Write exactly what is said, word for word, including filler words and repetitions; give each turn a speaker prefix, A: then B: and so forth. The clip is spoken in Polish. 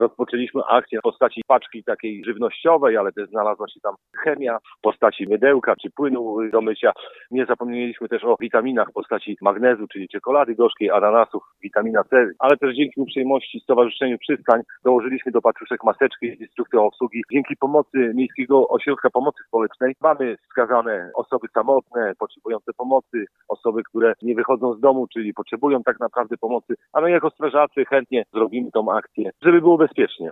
A: rozpoczęliśmy akcję w postaci paczki takiej żywnościowej, ale też znalazła się tam chemia w postaci mydełka czy płynu do mycia. Nie zapomnieliśmy też o witaminach w postaci magnezu, czyli czekolady gorzkiej, ananasów, witamina C, ale też dzięki uprzejmości Stowarzyszeniu Przystań dołożyliśmy do paczuszek maseczki z instrukcją obsługi. Dzięki pomocy Miejskiego Ośrodka Pomocy Społecznej mamy wskazane osoby samotne, potrzebujące pomocy, osoby, które nie wychodzą z domu, czyli potrzebują tak naprawdę pomocy, a my jako strażacy chętnie zrobimy tą akcję, żeby było bezpiecznie.